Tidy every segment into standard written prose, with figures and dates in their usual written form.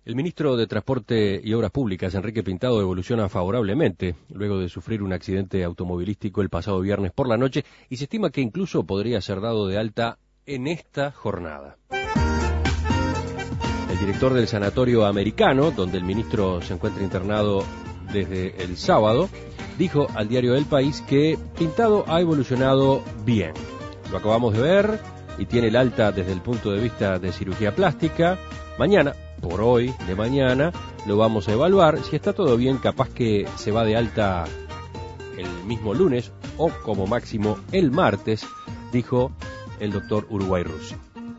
El ministro de Transporte y Obras Públicas, Enrique Pintado, evoluciona favorablemente luego de sufrir un accidente automovilístico el pasado viernes por la noche y se estima que incluso podría ser dado de alta en esta jornada. El director del Sanatorio Americano, donde el ministro se encuentra internado desde el sábado, dijo al diario El País que Pintado ha evolucionado bien. Lo acabamos de ver y tiene el alta desde el punto de vista de cirugía plástica. Mañana, por hoy de mañana, lo vamos a evaluar. Si está todo bien, capaz que se va de alta el mismo lunes o como máximo el martes, dijo el doctor Uruguay Russi.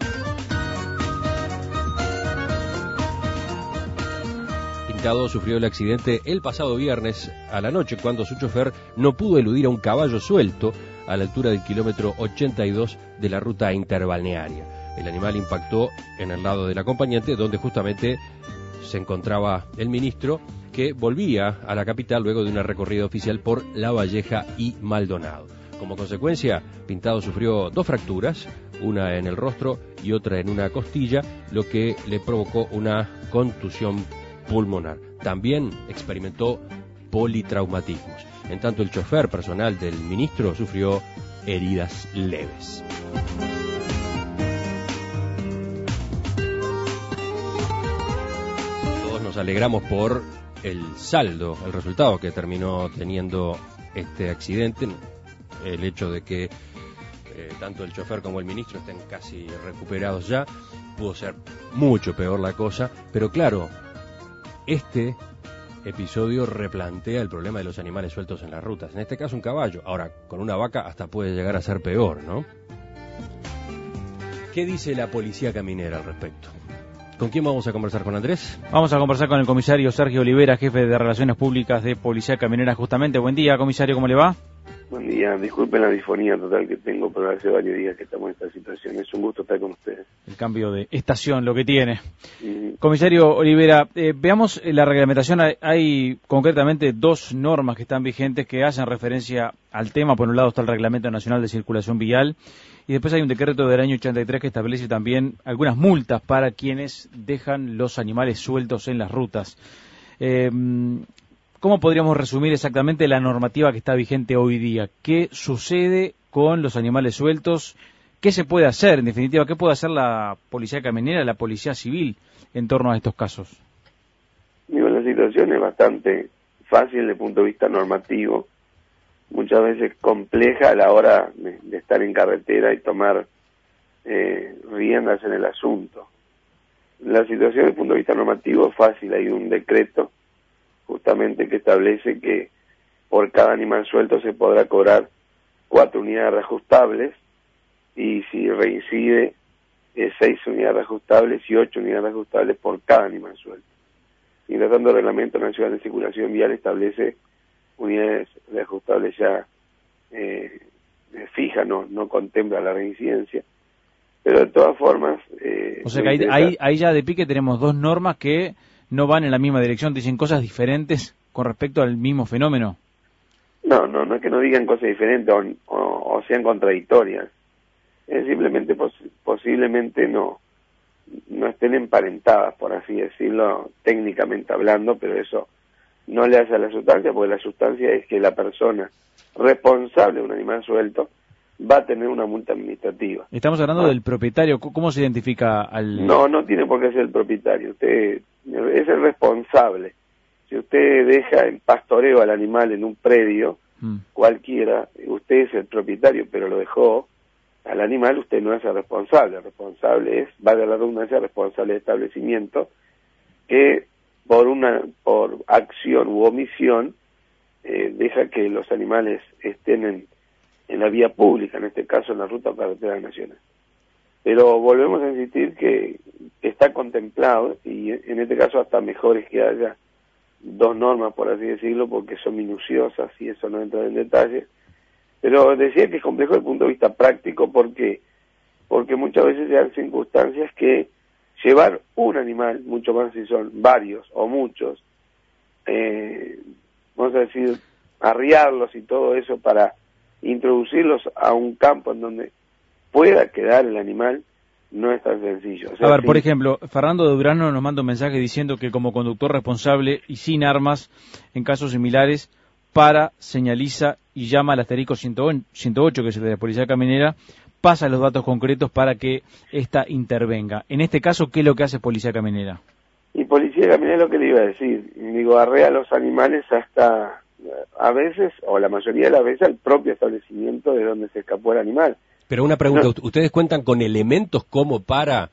Pintado sufrió el accidente el pasado viernes a la noche cuando su chofer no pudo eludir a un caballo suelto a la altura del kilómetro 82 de la ruta interbalnearia. El animal impactó en el lado del acompañante, donde justamente se encontraba el ministro, que volvía a la capital luego de una recorrida oficial por La Valleja y Maldonado. Como consecuencia, Pintado sufrió 2 fracturas, una en el rostro y otra en una costilla, lo que le provocó una contusión pulmonar. También experimentó politraumatismos. En tanto, el chofer personal del ministro sufrió heridas leves. Todos nos alegramos por el saldo, el resultado que terminó teniendo este accidente, el hecho de que tanto el chofer como el ministro estén casi recuperados ya. Pudo ser mucho peor la cosa, pero claro, este episodio replantea el problema de los animales sueltos en las rutas. En este caso un caballo. Ahora, con una vaca hasta puede llegar a ser peor, ¿no? ¿Qué dice la policía caminera al respecto? ¿Con quién vamos a conversar? ¿Con Andrés? Vamos a conversar con el comisario Sergio Olivera, jefe de Relaciones Públicas de Policía Caminera, justamente. Buen día, comisario, ¿cómo le va? Buen día, disculpen la disfonía total que tengo, pero hace varios días que estamos en esta situación. Es un gusto estar con ustedes. El cambio de estación, lo que tiene. Comisario Olivera, veamos la reglamentación. Hay concretamente 2 normas que están vigentes que hacen referencia al tema. Por un lado está el Reglamento Nacional de Circulación Vial y después hay un decreto del año 83 que establece también algunas multas para quienes dejan los animales sueltos en las rutas. ¿Cómo podríamos resumir exactamente la normativa que está vigente hoy día? ¿Qué sucede con los animales sueltos? ¿Qué se puede hacer? En definitiva, ¿qué puede hacer la policía caminera, la policía civil en torno a estos casos? Digo, la situación es bastante fácil desde el punto de vista normativo, muchas veces compleja a la hora de estar en carretera y tomar riendas en el asunto. La situación desde el punto de vista normativo es fácil, hay un decreto justamente que establece que por cada animal suelto se podrá cobrar 4 unidades reajustables y si reincide 6 unidades reajustables y 8 unidades reajustables por cada animal suelto. Mientras tanto, el Reglamento Nacional de Circulación Vial establece unidades reajustables ya fijas, no contempla la reincidencia, pero de todas formas... o sea que ahí ya de pique tenemos 2 normas que no van en la misma dirección, dicen cosas diferentes con respecto al mismo fenómeno. No es que no digan cosas diferentes o sean contradictorias. Es simplemente posiblemente no estén emparentadas, por así decirlo, técnicamente hablando, pero eso no le hace a la sustancia, porque la sustancia es que la persona responsable de un animal suelto va a tener una multa administrativa. Estamos hablando del propietario. ¿Cómo se identifica al...? No tiene por qué ser el propietario. Usted es el responsable. Si usted deja en pastoreo al animal en un predio, cualquiera, usted es el propietario, pero lo dejó al animal, usted no es el responsable. El responsable es, valga la redundancia, responsable de establecimiento que por acción u omisión deja que los animales estén en la vía pública, en este caso en la ruta carretera nacional. Pero volvemos a insistir que está contemplado, y en este caso hasta mejor es que haya 2 normas, por así decirlo, porque son minuciosas y eso no entra en detalle. Pero decía que es complejo desde el punto de vista práctico porque muchas veces se dan circunstancias que llevar un animal, mucho más si son varios o muchos, vamos a decir, arriarlos y todo eso para introducirlos a un campo en donde pueda quedar el animal, no es tan sencillo. O sea, a ver, sí, por ejemplo, Fernando de Durano nos manda un mensaje diciendo que como conductor responsable y sin armas en casos similares señaliza y llama al asterisco 108, que es el de la Policía Caminera, pasa los datos concretos para que ésta intervenga. En este caso, ¿qué es lo que hace Policía Caminera? y Policía Caminera es lo que le iba a decir. Digo, arrea a los animales hasta, a veces, o la mayoría de las veces, al propio establecimiento de donde se escapó el animal. Pero una pregunta, No. ¿ustedes cuentan con elementos como para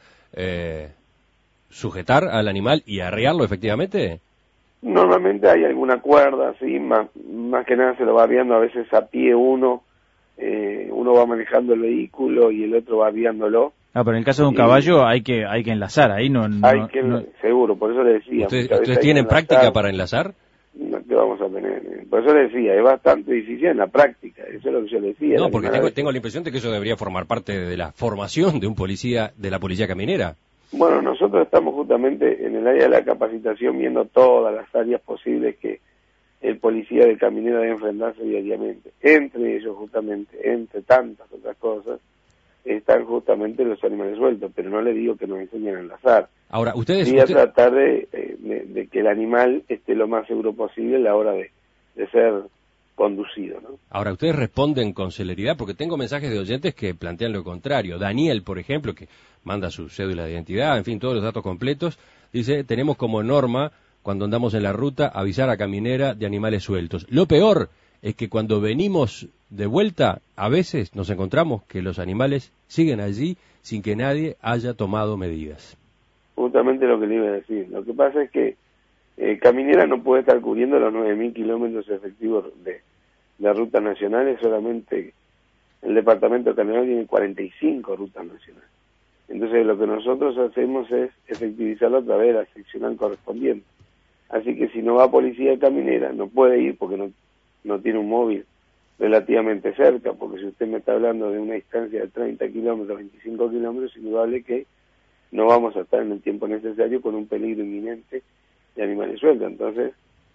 sujetar al animal y arrearlo efectivamente? Normalmente hay alguna cuerda, sí, más que nada se lo va guiando a veces a pie uno va manejando el vehículo y el otro va guiándolo. Pero en el caso de un caballo hay que enlazar, ahí seguro, por eso le decía. ¿Ustedes tienen práctica para enlazar? No, ¿qué vamos a tener? Por eso le decía, es bastante difícil en la práctica, eso es lo que yo le decía. No, porque tengo la impresión de que eso debería formar parte de la formación de un policía, de la Policía Caminera. Bueno, nosotros estamos justamente en el área de la capacitación viendo todas las áreas posibles que el policía de Caminera debe enfrentarse diariamente. Entre ellos, justamente, entre tantas otras cosas, están justamente los animales sueltos, pero no le digo que nos enseñen a enlazar. Ahora, ustedes... Y a tratar de que el animal esté lo más seguro posible a la hora de ser conducido, ¿no? Ahora, ustedes responden con celeridad, porque tengo mensajes de oyentes que plantean lo contrario. Daniel, por ejemplo, que manda su cédula de identidad, en fin, todos los datos completos, dice, tenemos como norma, cuando andamos en la ruta, avisar a Caminera de animales sueltos. Lo peor es que cuando venimos de vuelta, a veces nos encontramos que los animales siguen allí sin que nadie haya tomado medidas. Justamente lo que le iba a decir. Lo que pasa es que Caminera no puede estar cubriendo los 9.000 kilómetros efectivos de rutas nacionales, solamente el departamento de Caminera tiene 45 rutas nacionales. Entonces lo que nosotros hacemos es efectivizarlo a través de la seccional correspondiente. Así que si no va Policía de Caminera, no puede ir porque no tiene un móvil relativamente cerca, porque si usted me está hablando de una distancia de 30 kilómetros, 25 kilómetros, es indudable que no vamos a estar en el tiempo necesario con un peligro inminente de animales sueltos. Entonces,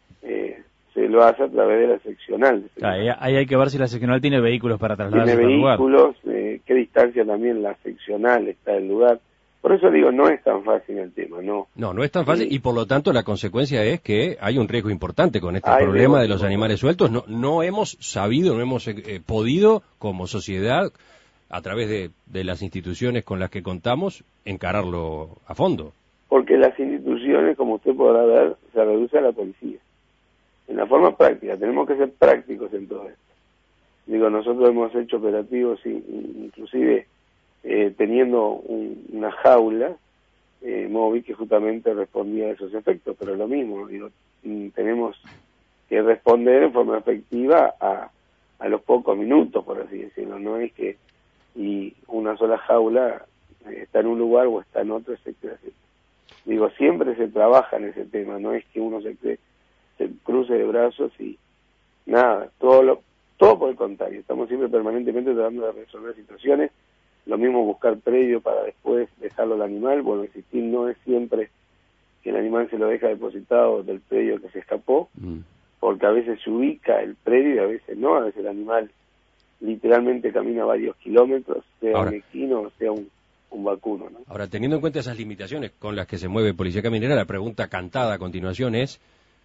se lo hace a través de la seccional. Ahí hay que ver si la seccional tiene vehículos para trasladarse tiene al lugar. vehículos, qué distancia también la seccional está del lugar. Por eso digo, no es tan fácil el tema, ¿no? No es tan fácil y por lo tanto la consecuencia es que hay un riesgo importante con este problema de los animales sueltos. No hemos sabido, no hemos podido como sociedad, a través de las instituciones con las que contamos, encararlo a fondo. Porque las instituciones, como usted podrá ver, se reduce a la policía. En la forma práctica, tenemos que ser prácticos en todo esto. Digo, nosotros hemos hecho operativos, inclusive teniendo una jaula móvil que justamente respondía a esos efectos, pero lo mismo, digo, tenemos que responder en forma efectiva a los pocos minutos, por así decirlo, no es que y una sola jaula está en un lugar o está en otro, etcétera, etcétera. Digo, siempre se trabaja en ese tema, no es que uno se cruce de brazos y nada, todo por el contrario, estamos siempre permanentemente tratando de resolver situaciones, lo mismo buscar predio para después dejarlo al animal, bueno, existir no es siempre que el animal se lo deja depositado del predio que se escapó, porque a veces se ubica el predio y a veces no, a veces el animal literalmente camina varios kilómetros, sea un equino o sea un vacuno, ¿no? Ahora, teniendo en cuenta esas limitaciones con las que se mueve Policía Caminera, la pregunta cantada a continuación es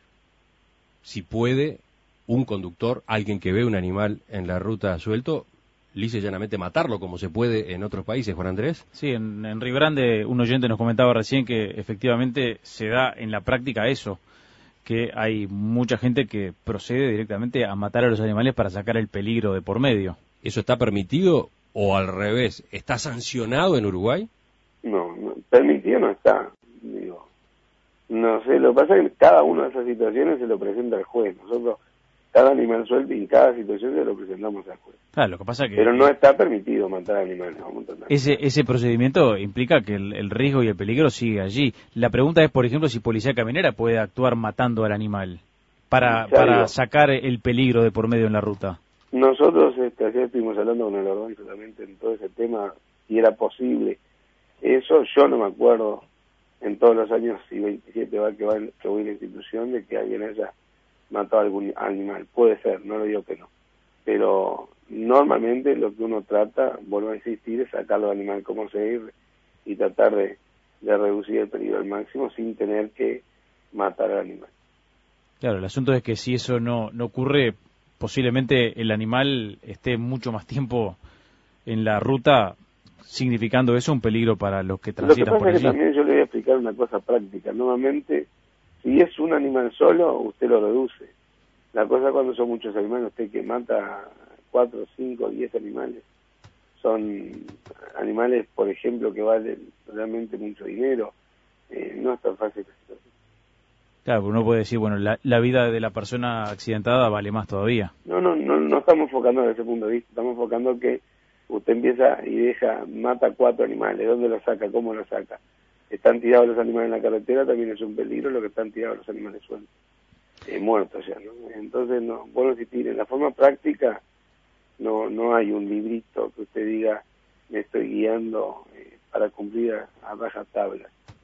si puede un conductor, alguien que ve un animal en la ruta suelto, lisa y llanamente matarlo como se puede en otros países, Juan Andrés. Sí, en Río Grande un oyente nos comentaba recién que efectivamente se da en la práctica eso, que hay mucha gente que procede directamente a matar a los animales para sacar el peligro de por medio. ¿Eso está permitido o al revés? ¿Está sancionado en Uruguay? No, permitido no está. Digo, no sé, lo que pasa es que cada una de esas situaciones se lo presenta al juez. Nosotros, cada animal suelto y en cada situación se lo presentamos al juez. Claro, lo que pasa que... Pero no está permitido matar animales. Ese procedimiento implica que el riesgo y el peligro sigue allí. La pregunta es, por ejemplo, si Policía Caminera puede actuar matando al animal para sacar el peligro de por medio en la ruta. Nosotros ayer estuvimos hablando con el Ordón solamente en todo ese tema, si era posible. Eso yo no me acuerdo en todos los años, si 27 que voy a la institución, de que alguien haya matado a algún animal. Puede ser, no lo digo que no. Pero normalmente lo que uno trata, vuelvo a insistir, es sacarlo del animal como se y tratar de reducir el peligro al máximo sin tener que matar al animal. Claro, el asunto es que si eso no ocurre, posiblemente el animal esté mucho más tiempo en la ruta, significando eso un peligro para los que transitan por allí. Lo que pasa es que también yo le voy a explicar una cosa práctica. Nuevamente, si es un animal solo, usted lo reduce. La cosa cuando son muchos animales, usted que mata 4, 5, 10 animales. Son animales, por ejemplo, que valen realmente mucho dinero. No es tan fácil la situación. Claro, uno puede decir, bueno, la vida de la persona accidentada vale más todavía. No estamos enfocando desde ese punto de vista. Estamos enfocando que usted empieza y mata 4 animales. ¿Dónde los saca? ¿Cómo los saca? Están tirados los animales en la carretera, también es un peligro lo que están tirados los animales sueltos, muertos ya, ¿no? Entonces, bueno, si en la forma práctica, no hay un librito que usted diga, me estoy guiando para cumplir a rajatabla.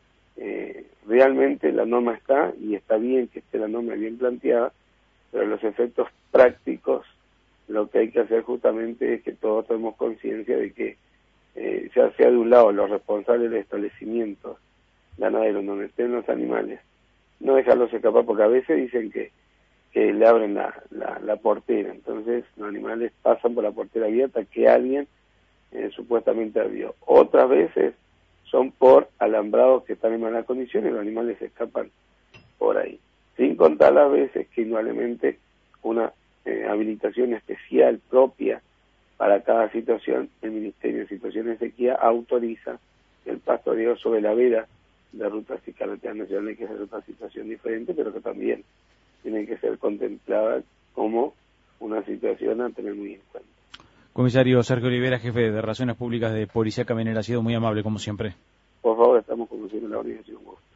Realmente la norma está, y está bien que esté la norma bien planteada, pero los efectos prácticos, lo que hay que hacer justamente es que todos tomemos conciencia de que ya sea de un lado los responsables de establecimientos ganaderos donde estén los animales, no dejarlos escapar, porque a veces dicen que le abren la portera, entonces los animales pasan por la portera abierta que alguien supuestamente abrió. Otras veces son por alambrados que están en malas condiciones, los animales escapan por ahí, sin contar las veces que indudablemente una habilitación especial propia para cada situación, el Ministerio de Situaciones de Sequía autoriza el pastoreo sobre la vera de rutas y carreteras nacionales, que es otra situación diferente, pero que también tiene que ser contemplada como una situación a tener muy en cuenta. Comisario Sergio Olivera, jefe de Relaciones Públicas de Policía Camionera, ha sido muy amable como siempre. Por favor, estamos conduciendo la organización.